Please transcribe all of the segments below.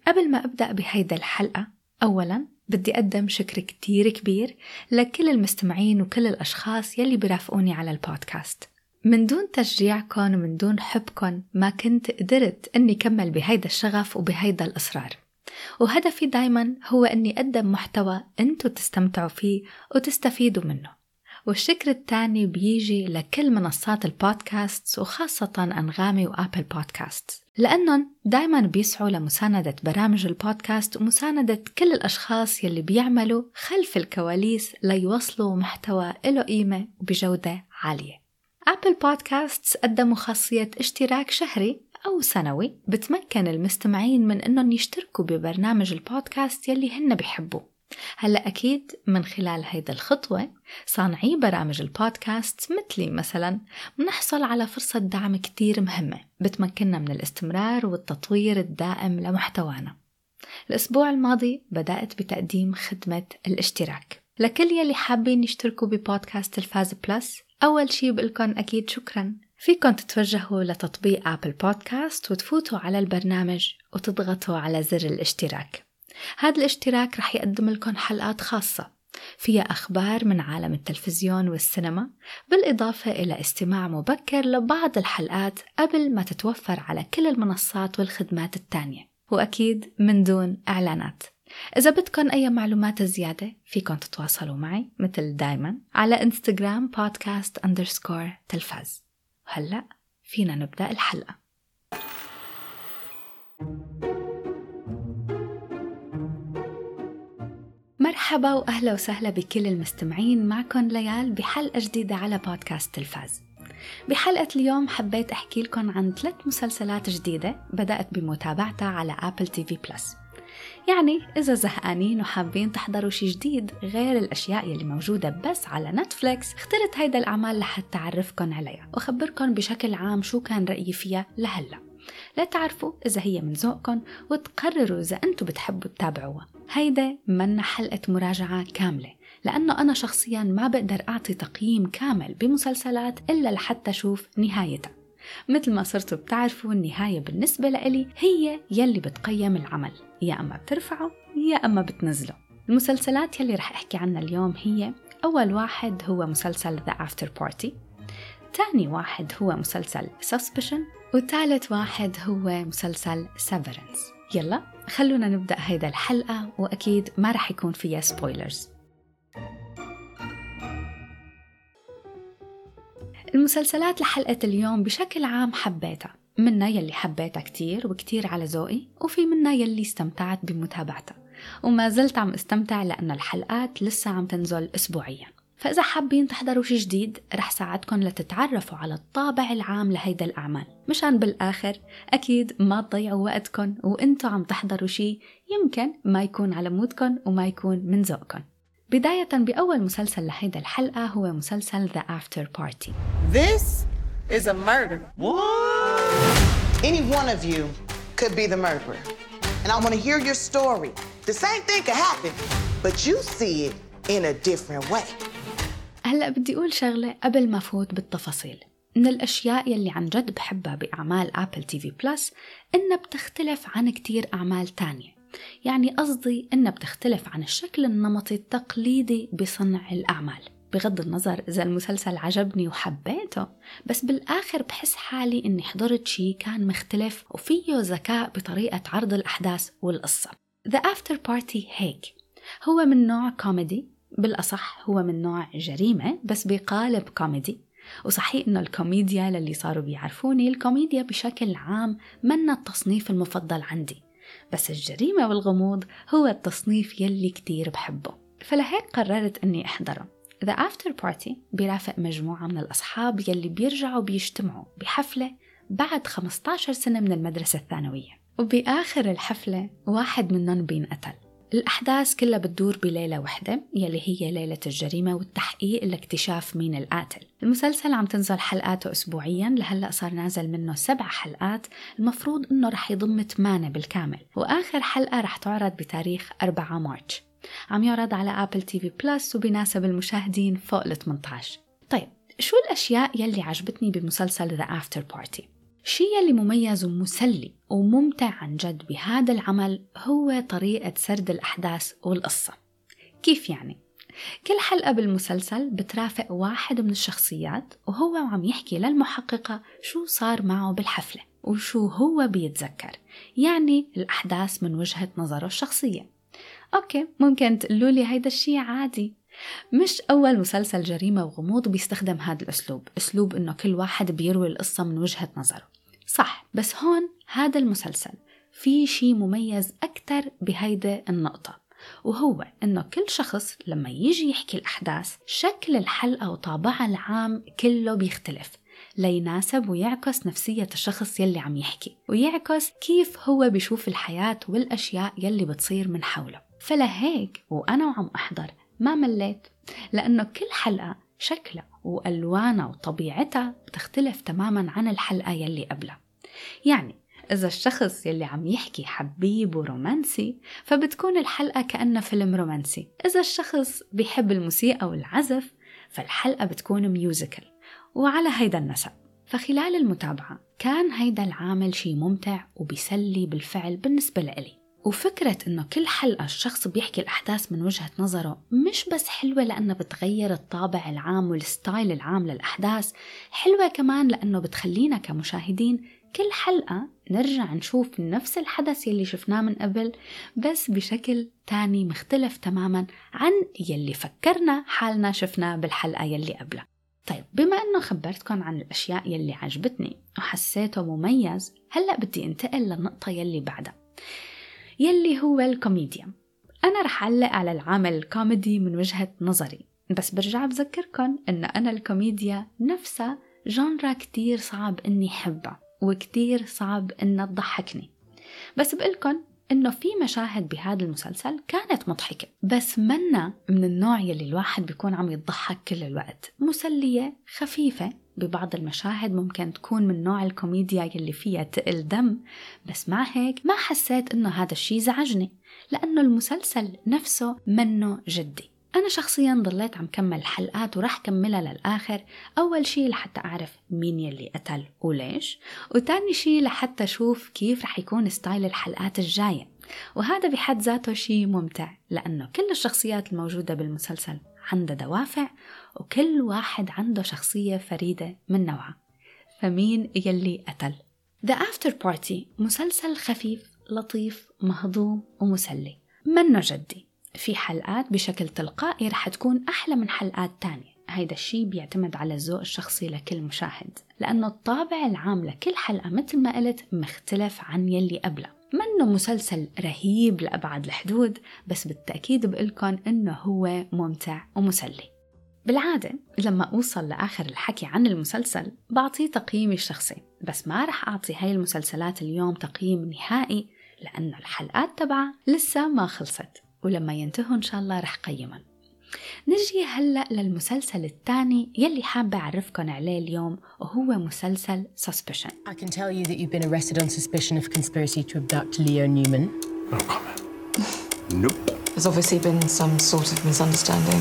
قبل ما أبدأ بهيدا الحلقة، أولاً بدي أقدم شكر كتير كبير لكل المستمعين وكل الأشخاص يلي برافقوني على البودكاست. من دون تشجيعكم ومن دون حبكم ما كنت قدرت أني كمل بهيدا الشغف وبهيدا الإصرار. وهدفي دايماً هو أني أقدم محتوى أنتوا تستمتعوا فيه وتستفيدوا منه. والشكر الثاني بيجي لكل منصات البودكاست وخاصة أنغامي وآبل بودكاست، لأنهم دايماً بيسعوا لمساندة برامج البودكاست ومساندة كل الأشخاص يلي بيعملوا خلف الكواليس ليوصلوا محتوى له قيمة وبجودة عالية. آبل بودكاست قدموا خاصية اشتراك شهري أو سنوي بتمكن المستمعين من أنهم يشتركوا ببرنامج البودكاست يلي هن بيحبوه. هلأ أكيد من خلال هيدا الخطوة صانعي برامج البودكاست مثلي مثلا منحصل على فرصة دعم كتير مهمة بتمكننا من الاستمرار والتطوير الدائم لمحتوانا. الأسبوع الماضي بدأت بتقديم خدمة الاشتراك لكل يلي حابين يشتركوا ببودكاست الفاز بلس. أول شي بقولكن أكيد شكرا. فيكن تتوجهوا لتطبيق آبل بودكاست وتفوتوا على البرنامج وتضغطوا على زر الاشتراك. هذا الاشتراك رح يقدم لكم حلقات خاصة فيها أخبار من عالم التلفزيون والسينما، بالإضافة إلى استماع مبكر لبعض الحلقات قبل ما تتوفر على كل المنصات والخدمات التانية، وأكيد من دون إعلانات. إذا بدكم أي معلومات زيادة فيكم تتواصلوا معي مثل دايما على إنستغرام podcast_تلفاز. وهلأ فينا نبدأ الحلقة. مرحبا وأهلا وسهلا بكل المستمعين، معكم ليال بحلقة جديدة على بودكاست تلفاز. بحلقة اليوم حبيت أحكي لكم عن 3 مسلسلات جديدة بدأت بمتابعتها على آبل تي في بلس. يعني إذا زهقانين وحابين تحضروا شي جديد غير الأشياء يلي موجودة بس على نتفليكس، اخترت هيدا الأعمال لحتى أعرفكم عليها وأخبركم بشكل عام شو كان رأيي فيها لهلأ، لا تعرفوا إذا هي من ذوقكم وتقرروا إذا أنتوا بتحبوا تتابعوها. هيدا منا حلقة مراجعة كاملة، لأنه أنا شخصياً ما بقدر أعطي تقييم كامل بمسلسلات إلا لحتى أشوف نهايتها. مثل ما صرتوا بتعرفوا النهاية بالنسبة لإلي هي يلي بتقيم العمل، يا أما بترفعه يا أما بتنزله. المسلسلات يلي رح أحكي عنها اليوم هي: أول واحد هو مسلسل The After Party، تاني واحد هو مسلسل Suspicion، وثالث واحد هو مسلسل Severance. يلا خلونا نبدأ هيدا الحلقة، وأكيد ما رح يكون فيها سبويلرز. المسلسلات لحلقة اليوم بشكل عام حبيتها، منا يلي حبيتها كتير وكتير على ذوقي، وفي منا يلي استمتعت بمتابعتها وما زلت عم استمتع لأن الحلقات لسه عم تنزل أسبوعيا. فإذا حابين تحضروا شي جديد رح ساعدكم لتتعرفوا على الطابع العام لهيدا الأعمال، مشان بالآخر أكيد ما تضيعوا وقتكم وإنتوا عم تحضروا شي يمكن ما يكون على مودكم وما يكون من ذوقكم. بداية بأول مسلسل لهيدا الحلقة هو مسلسل The After Party. This is a murder. What? Any one of you could be the murderer. And I want to hear your story. The same thing could happen, but you see it in a different way. هلأ بدي أقول شغلة قبل ما فوت بالتفاصيل. من الأشياء يلي عن جد بحبها بأعمال آبل تي في بلس إنها بتختلف عن كتير أعمال تانية. يعني قصدي إنها بتختلف عن الشكل النمطي التقليدي بصنع الأعمال. بغض النظر إذا المسلسل عجبني وحبيته، بس بالآخر بحس حالي إني حضرت شي كان مختلف وفيه ذكاء بطريقة عرض الأحداث والقصة. The After Party هيك هو من نوع كوميدي، بالأصح هو من نوع جريمة بس بقالب كوميدي. وصحيح إنه الكوميديا للي صاروا بيعرفوني، الكوميديا بشكل عام من التصنيف المفضل عندي، بس الجريمة والغموض هو التصنيف يلي كتير بحبه، فلهيك قررت أني أحضره. The After Party بيرافق مجموعة من الأصحاب يلي بيرجعوا بيجتمعوا بحفلة بعد 15 سنة من المدرسة الثانوية، وبآخر الحفلة واحد منهم بينقتل. الأحداث كلها بتدور بليلة واحدة يلي هي ليلة الجريمة والتحقيق لاكتشاف مين القاتل. المسلسل عم تنزل حلقاته أسبوعياً، لهلأ صار نازل منه 7 حلقات، المفروض إنه رح يضم 8 بالكامل، وآخر حلقة رح تعرض بتاريخ 4 مارس. عم يعرض على آبل تي في بلس وبيناسب المشاهدين فوق ال 18. طيب شو الأشياء يلي عجبتني بمسلسل The After Party؟ الشيء اللي مميز ومسلي وممتع عن جد بهذا العمل هو طريقة سرد الأحداث والقصة. كيف يعني؟ كل حلقة بالمسلسل بترافق واحد من الشخصيات وهو عم يحكي للمحققة شو صار معه بالحفلة وشو هو بيتذكر، يعني الأحداث من وجهة نظره الشخصية. أوكي، ممكن تقولوا لي هيدا الشيء عادي، مش أول مسلسل جريمة وغموض بيستخدم هذا الأسلوب، أسلوب إنه كل واحد بيروي القصة من وجهة نظره. صح، بس هون هذا المسلسل في شيء مميز أكتر بهيدا النقطة، وهو إنه كل شخص لما يجي يحكي الأحداث شكل الحلقة وطابعها العام كله بيختلف ليناسب ويعكس نفسية الشخص يلي عم يحكي، ويعكس كيف هو بيشوف الحياة والأشياء يلي بتصير من حوله. فلهيك وأنا وعم أحضر ما مليت، لأنه كل حلقة شكلها وألوانها وطبيعتها بتختلف تماماً عن الحلقة يلي قبلها. يعني إذا الشخص يلي عم يحكي حبيب ورومانسي فبتكون الحلقة كأنها فيلم رومانسي، إذا الشخص بيحب الموسيقى والعزف فالحلقة بتكون ميوزيكال، وعلى هيدا النسق. فخلال المتابعة كان هيدا العامل شي ممتع وبيسلي بالفعل بالنسبة لإلي. وفكرة إنه كل حلقة الشخص بيحكي الأحداث من وجهة نظره مش بس حلوة لأنه بتغير الطابع العام والستايل العام للأحداث، حلوة كمان لأنه بتخلينا كمشاهدين كل حلقة نرجع نشوف نفس الحدث يلي شفناه من قبل بس بشكل تاني مختلف تماما عن يلي فكرنا حالنا شفناه بالحلقة يلي قبلها. طيب، بما أنه خبرتكم عن الأشياء يلي عجبتني وحسيته مميز، هلأ بدي انتقل للنقطة يلي بعدها يلي هو الكوميديا. أنا رح أعلق على العمل الكوميدي من وجهة نظري، بس برجع بذكركم أن أنا الكوميديا نفسها جانرا كتير صعب أني حبها وكتير صعب أنها تضحكني. بس بقولكم أنه في مشاهد بهذا المسلسل كانت مضحكة، بس منا من النوع يلي الواحد بيكون عم يضحك كل الوقت، مسلية خفيفة. ببعض المشاهد ممكن تكون من نوع الكوميديا يلي فيها تقل دم، بس مع هيك ما حسيت أنه هذا الشيء زعجني، لأنه المسلسل نفسه منه جدي. أنا شخصياً ضليت عم كمل الحلقات ورح كملها للآخر، أول شيء لحتى أعرف مين يلي قتل وليش، وتاني شيء لحتى أشوف كيف رح يكون ستايل الحلقات الجاية. وهذا بحد ذاته شيء ممتع، لأنه كل الشخصيات الموجودة بالمسلسل عندها دوافع، وكل واحد عنده شخصية فريدة من نوعها. فمين يلي قتل؟ The After Party مسلسل خفيف لطيف مهضوم ومسلي، منه جدي. في حلقات بشكل تلقائي رح تكون أحلى من حلقات تانية، هيدا الشيء بيعتمد على الذوق الشخصي لكل مشاهد، لأنه الطابع العام لكل حلقة مثل ما قلت مختلف عن يلي قبله. منه مسلسل رهيب لأبعد الحدود، بس بالتأكيد بقولكم إنه هو ممتع ومسلي. بالعادة لما أوصل لآخر الحكي عن المسلسل بعطيه تقييمي الشخصي، بس ما رح أعطي هاي المسلسلات اليوم تقييم نهائي، لأنه الحلقات تبعها لسه ما خلصت، ولما ينتهوا إن شاء الله رح قيمهم. نجي هلأ للمسلسل الثاني يلي حابة أعرفكن عليه اليوم، وهو مسلسل Suspicion. I can tell you that you've been arrested on suspicion of conspiracy to abduct Leo Newman. No comment. Nope. There's obviously been some sort of misunderstanding.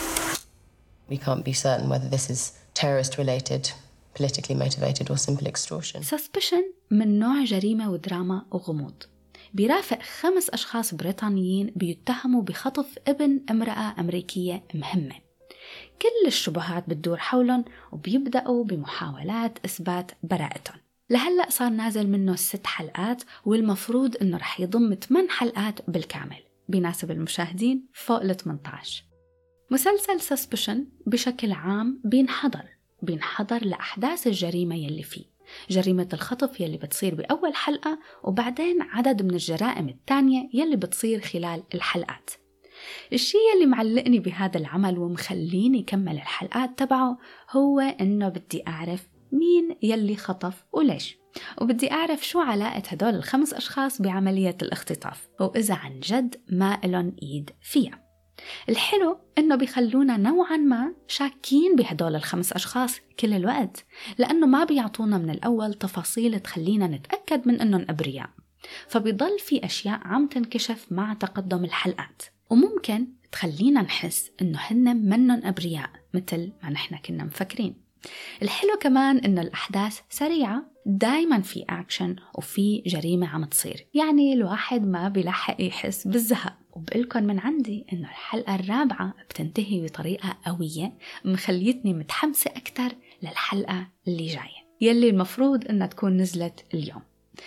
We can't be certain whether this is terrorist-related, politically motivated or simple extortion. Suspicion من نوع جريمة ودراما وغموض، بيرافق 5 أشخاص بريطانيين بيتهموا بخطف ابن امرأة أمريكية مهمة. كل الشبهات بتدور حولهم، وبيبدأوا بمحاولات إثبات براءتهم. لهلأ صار نازل منه 6 حلقات، والمفروض إنه رح يضم 8 حلقات بالكامل، بيناسب المشاهدين فوق ال 18. مسلسل Suspicion بشكل عام بينحضر لأحداث الجريمة يلي فيه، جريمة الخطف يلي بتصير بأول حلقة، وبعدين عدد من الجرائم التانية يلي بتصير خلال الحلقات. الشيء يلي معلقني بهذا العمل ومخليني كمل الحلقات تبعه هو إنه بدي أعرف مين يلي خطف وليش، وبدي أعرف شو علاقة هدول ال5 أشخاص بعملية الاختطاف، وإذا عن جد ما إلن إيد فيها. الحلو إنه بيخلونا نوعاً ما شاكين بهدول ال5 أشخاص كل الوقت، لأنه ما بيعطونا من الأول تفاصيل تخلينا نتأكد من إنهم أبرياء، فبيضل في أشياء عم تنكشف مع تقدم الحلقات، وممكن تخلينا نحس إنه هن منن أبرياء مثل ما نحن كنا مفكرين. الحلو كمان إنه الأحداث سريعة، دايما في أكشن وفي جريمة عم تصير، يعني الواحد ما بيلحق يحس بالزهق. وبقلكن من عندي إنه الحلقة الرابعة بتنتهي بطريقة قوية مخليتني متحمسة أكتر للحلقة اللي جاية يلي المفروض إنها تكون نزلت اليوم.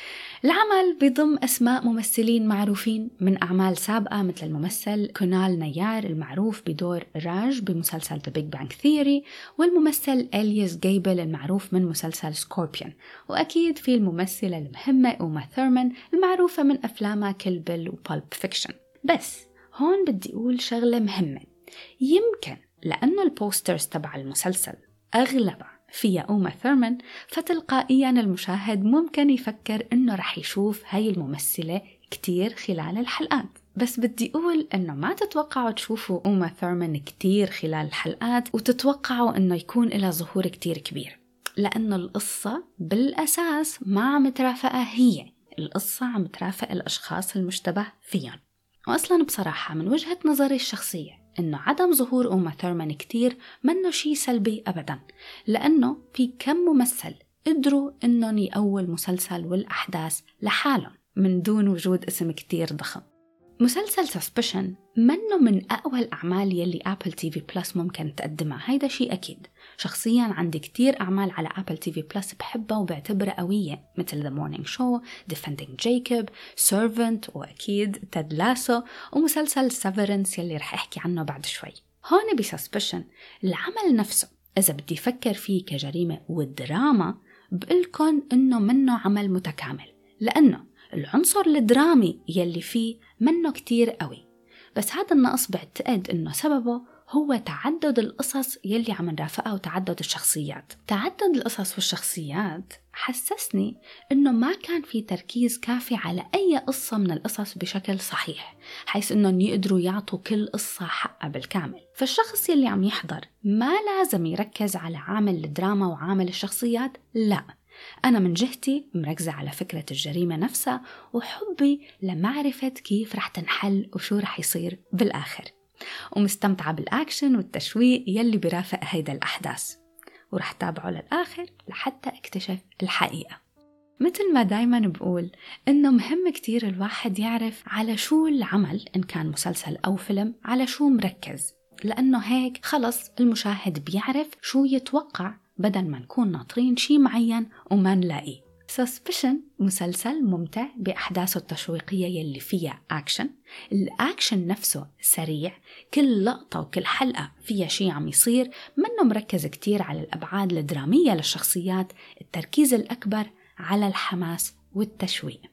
العمل بيضم أسماء ممثلين معروفين من أعمال سابقة، مثل الممثل كونال نيار المعروف بدور راج بمسلسل The Big Bang Theory، والممثل إلياس جيبل المعروف من مسلسل سكوربيون، وأكيد في الممثلة المهمة أوما ثورمان المعروفة من أفلامها كيل بيل وبالب فيكشن. بس هون بدي أقول شغلة مهمة، يمكن لأنه البوسترز تبع المسلسل أغلبها فيها أوما ثورمان، فتلقائيا المشاهد ممكن يفكر إنه رح يشوف هاي الممثلة كتير خلال الحلقات. بس بدي أقول إنه ما تتوقعوا تشوفوا أوما ثورمان كتير خلال الحلقات وتتوقعوا إنه يكون لها ظهور كتير كبير، لأنه القصة بالأساس ما عم ترافقها هي، القصة عم ترافق الأشخاص المشتبه فيهم. وأصلا بصراحة من وجهة نظري الشخصية إنه عدم ظهور أوما ثورمان كتير منه شيء سلبي أبدا، لأنه في كم ممثل قدروا إنهم يقووا المسلسل والأحداث لحالهم من دون وجود اسم كتير ضخم. مسلسل سسبشن منه من أقوى الأعمال يلي أبل تي في بلس ممكن تقدمها، هيدا شيء أكيد. شخصياً عندي كتير أعمال على أبل تي في بلس بحبها وبعتبرها قوية، مثل The Morning Show، Defending Jacob، Servant، وأكيد تيد لاسو، ومسلسل Severance يلي رح أحكي عنه بعد شوي. هون بسسبشن العمل نفسه إذا بدي فكر فيه كجريمة والدراما بقولكن إنه منه عمل متكامل، لأنه العنصر الدرامي يلي فيه منه كتير قوي. بس هذا النقص بعتقد إنه سببه هو تعدد القصص يلي عم نرافقها وتعدد الشخصيات. تعدد القصص والشخصيات حسسني إنه ما كان في تركيز كافي على أي قصة من القصص بشكل صحيح، حيث إنهم يقدروا يعطوا كل قصة حقها بالكامل. فالشخص يلي عم يحضر ما لازم يركز على عامل الدراما وعامل الشخصيات، لا، أنا من جهتي مركزة على فكرة الجريمة نفسها وحبي لمعرفة كيف رح تنحل وشو رح يصير بالآخر، ومستمتعة بالأكشن والتشويق يلي برافق هيدا الأحداث، ورح تابعه للآخر لحتى اكتشف الحقيقة. مثل ما دايما بقول إنه مهم كتير الواحد يعرف على شو العمل، إن كان مسلسل أو فيلم، على شو مركز، لأنه هيك خلص المشاهد بيعرف شو يتوقع بدل ما نكون ناطرين شي معين وما نلاقيه. Suspicion مسلسل ممتع بأحداثه التشويقية يلي فيها أكشن، الأكشن نفسه سريع، كل لقطة وكل حلقة فيها شي عم يصير، منه مركز كتير على الأبعاد الدرامية للشخصيات، التركيز الأكبر على الحماس والتشويق.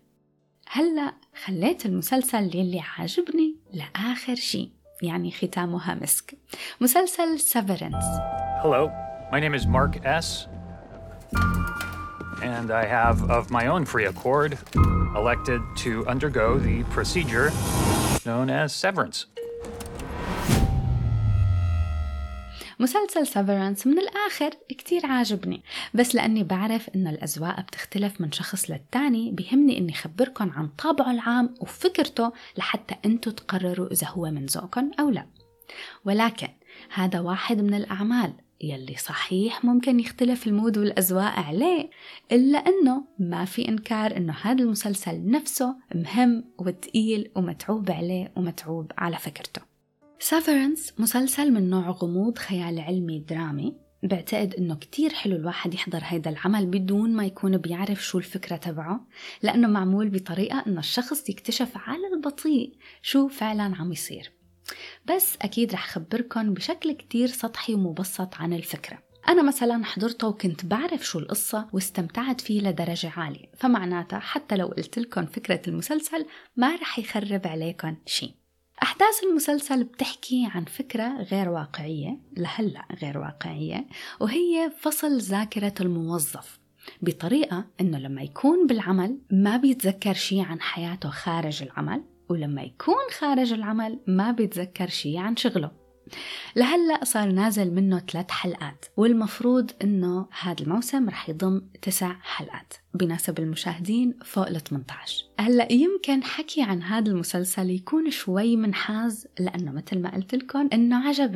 هلأ خليت المسلسل يلي عاجبني لآخر شي، يعني ختامها مسك، مسلسل Severance. Hello, my name is Mark S. And I have, of my own free accord, elected to undergo the procedure known as severance. مسلسل Severance من الآخر كتير عاجبني، بس لأني بعرف إن الأذواق بتختلف من شخص للتاني، بيهمني إني خبركن عن طابعه العام وفكرته لحتى أنتوا تقرروا إذا هو من ذوقكن أو لا. ولكن هذا واحد من الأعمال يلي صحيح ممكن يختلف المود والأذواق عليه، إلا أنه ما في إنكار أنه هذا المسلسل نفسه مهم وتقيل ومتعوب عليه ومتعوب على فكرته. Severance مسلسل من نوع غموض خيال علمي درامي، بعتقد أنه كتير حلو الواحد يحضر هيدا العمل بدون ما يكون بيعرف شو الفكرة تبعه، لأنه معمول بطريقة أنه الشخص يكتشف على البطيء شو فعلا عم يصير. بس أكيد رح خبركن بشكل كتير سطحي ومبسط عن الفكرة. أنا مثلا حضرته وكنت بعرف شو القصة واستمتعت فيه لدرجة عالية، فمعناتها حتى لو قلت لكم فكرة المسلسل ما رح يخرب عليكم شيء. أحداث المسلسل بتحكي عن فكرة غير واقعية، لهلأ غير واقعية، وهي فصل ذاكرة الموظف بطريقة إنه لما يكون بالعمل ما بيتذكر شيء عن حياته خارج العمل، ولما يكون خارج العمل ما بيتذكر شيء عن شغله. لهلأ صار نازل منه 3 حلقات، والمفروض إنه هذا الموسم رح يضم 9 حلقات بيناسب المشاهدين فوق ال 18. هلأ يمكن حكي عن هذا المسلسل يكون شوي منحاز، لأنه مثل ما قلت لكم إنه عجبني،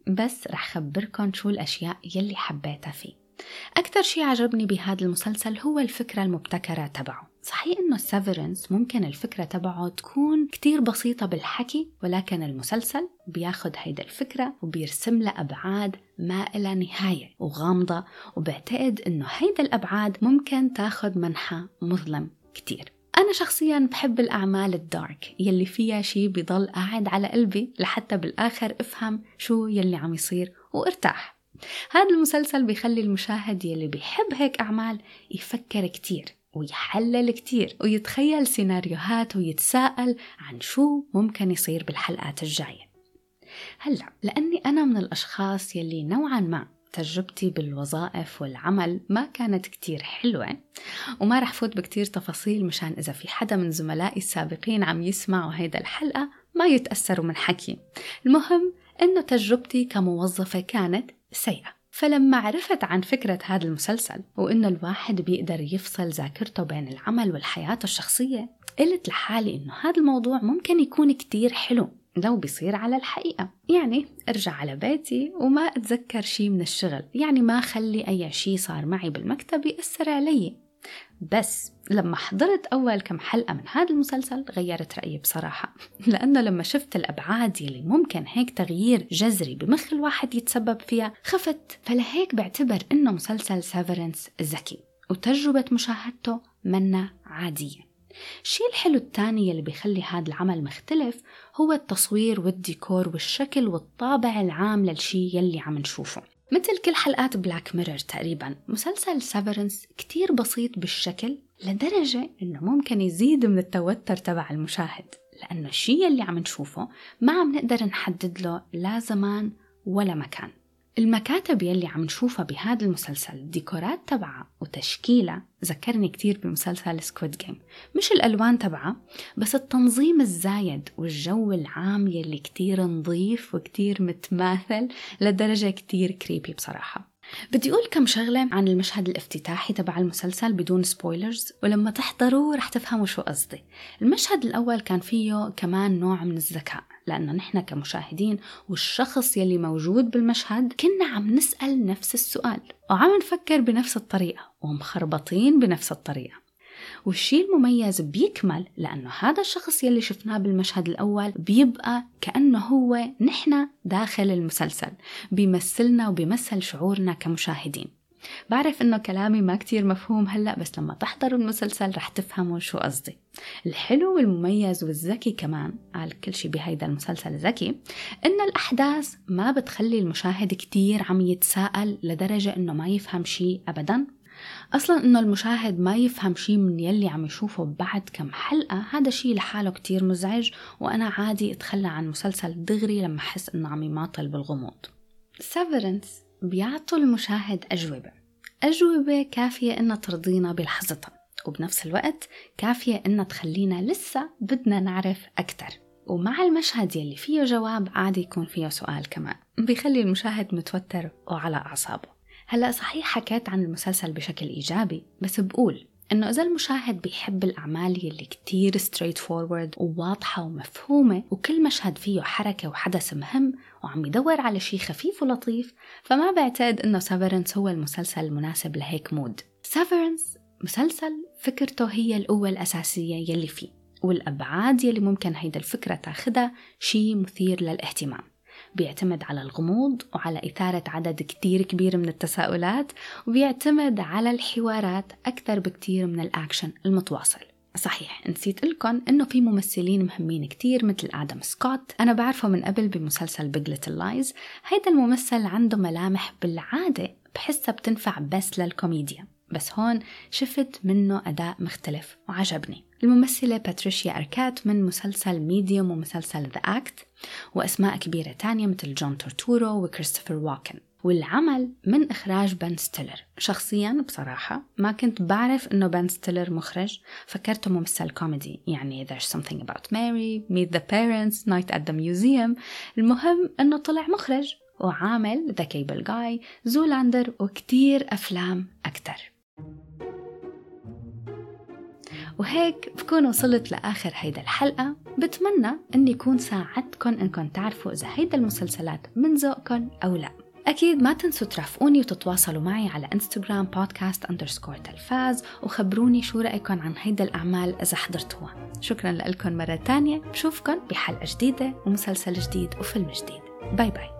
بس رح خبركن شو الأشياء يلي حبيتها فيه. أكتر شي عجبني بهذا المسلسل هو الفكرة المبتكرة تبعه. صحيح إنه سيفرنس ممكن الفكرة تبعه تكون كتير بسيطة بالحكي، ولكن المسلسل بياخد هيدا الفكرة وبيرسم لها أبعاد ما إلى نهاية وغامضة، وبعتقد إنه هيدا الأبعاد ممكن تاخد منحى مظلم كتير. أنا شخصياً بحب الأعمال الدارك يلي فيها شي بيضل قاعد على قلبي لحتى بالآخر أفهم شو يلي عم يصير وارتاح. هذا المسلسل بيخلي المشاهد يلي بيحب هيك أعمال يفكر كتير ويحلل كتير ويتخيل سيناريوهات ويتساءل عن شو ممكن يصير بالحلقات الجاية. هلأ لأني أنا من الأشخاص يلي نوعاً ما تجربتي بالوظائف والعمل ما كانت كتير حلوة، وما رح فوت بكتير تفاصيل مشان إذا في حدا من زملائي السابقين عم يسمعوا هيدا الحلقة ما يتأثروا من حكي. المهم إنه تجربتي كموظفة كانت سيئة. فلما عرفت عن فكرة هذا المسلسل وإنه الواحد بيقدر يفصل ذاكرته بين العمل والحياة الشخصية، قلت لحالي إنه هذا الموضوع ممكن يكون كتير حلو لو بيصير على الحقيقة. يعني ارجع على بيتي وما اتذكر شي من الشغل، يعني ما خلي اي شي صار معي بالمكتب يأثر علي. بس لما حضرت اول كم حلقة من هذا المسلسل غيرت رأيي بصراحة، لانه لما شفت الابعاد يلي ممكن هيك تغيير جذري بمخ الواحد يتسبب فيها خفت. فلهيك بعتبر انه مسلسل سيفرنس ذكي وتجربة مشاهدته منا عادية. الشيء الحلو الثاني يلي بيخلي هذا العمل مختلف هو التصوير والديكور والشكل والطابع العام للشي يلي عم نشوفه. مثل كل حلقات بلاك ميرور تقريبا، مسلسل سيفرنس كتير بسيط بالشكل لدرجة إنه ممكن يزيد من التوتر تبع المشاهد، لأنه الشي يلي عم نشوفه ما عم نقدر نحدد له لا زمان ولا مكان. المكاتب يلي عم نشوفها بهذا المسلسل الديكورات تبعها وتشكيلها ذكرني كتير بمسلسل سكويد جيم، مش الألوان تبعها بس التنظيم الزايد والجو العام يلي كتير نظيف وكتير متماثل لدرجة كتير كريبي بصراحة. بدي أقول كم شغلة عن المشهد الافتتاحي تبع المسلسل بدون سبويلرز، ولما تحضروه رح تفهموا شو قصدي. المشهد الأول كان فيه كمان نوع من الذكاء، لأنه نحن كمشاهدين والشخص يلي موجود بالمشهد كنا عم نسأل نفس السؤال وعم نفكر بنفس الطريقة ومخربطين بنفس الطريقة. والشيء المميز بيكمل لأنه هذا الشخص يلي شفناه بالمشهد الأول بيبقى كأنه هو نحن داخل المسلسل، بيمثلنا وبيمثل شعورنا كمشاهدين. بعرف إنه كلامي ما كتير مفهوم هلأ، بس لما تحضروا المسلسل رح تفهموا شو قصدي. الحلو والمميز والذكي كمان، قال كل شي بهيدا المسلسل ذكي، إن الأحداث ما بتخلي المشاهد كتير عم يتساءل لدرجة إنه ما يفهم شي أبداً. أصلاً إنه المشاهد ما يفهم شي من يلي عم يشوفه بعد كم حلقة، هذا شي لحاله كتير مزعج، وأنا عادي أتخلى عن مسلسل دغري لما أحس إنه عم يماطل بالغموض. سيفرنس بيعطوا المشاهد أجوبة كافية إنها ترضينا بلحظتها، وبنفس الوقت كافية إنها تخلينا لسه بدنا نعرف أكتر. ومع المشهد يلي فيه جواب عادي يكون فيه سؤال كمان، بيخلي المشاهد متوتر وعلى أعصابه. هلأ صحيح حكيت عن المسلسل بشكل إيجابي، بس بقول إنه إذا المشاهد بيحب الأعمال يلي كتير straight forward وواضحة ومفهومة وكل مشهد فيه حركة وحدث مهم وعم يدور على شي خفيف ولطيف، فما بعتقد إنه سيفرنس هو المسلسل المناسب لهيك مود. سيفرنس مسلسل فكرته هي القوة الأساسية يلي فيه، والأبعاد يلي ممكن هيدا الفكرة تاخدها شي مثير للاهتمام. بيعتمد على الغموض وعلى إثارة عدد كتير كبير من التساؤلات، وبيعتمد على الحوارات أكثر بكتير من الأكشن المتواصل. صحيح نسيت لكم إنه في ممثلين مهمين كتير مثل آدم سكوت، أنا بعرفه من قبل بمسلسل بيج ليتل لايز. هيدا الممثل عنده ملامح بالعادة بحسها بتنفع بس للكوميديا، بس هون شفت منه أداء مختلف وعجبني. الممثلة باتريشيا أركات من مسلسل ميديوم ومسلسل ذا أكت، وأسماء كبيرة تانية مثل جون تورتورو وكريستوفر واكن. والعمل من إخراج بن ستيلر. شخصياً بصراحة ما كنت بعرف إنه بن ستيلر مخرج، فكرته ممثل كوميدي، يعني There's Something About Mary, Meet the Parents, Night at the Museum. المهم إنه طلع مخرج وعامل The Cable Guy, زولاندر وكتير أفلام أكتر. وهيك بكون وصلت لآخر هيدا الحلقة. بتمنى أني يكون ساعدتكن أنكم تعرفوا إذا هيدا المسلسلات من ذوقكن أو لا. أكيد ما تنسوا ترافقوني وتتواصلوا معي على إنستغرام podcast_تلفاز وخبروني شو رأيكم عن هيدا الأعمال إذا حضرتوها. شكرا لكم مرة تانية، بشوفكن بحلقة جديدة ومسلسل جديد وفيلم جديد. باي باي.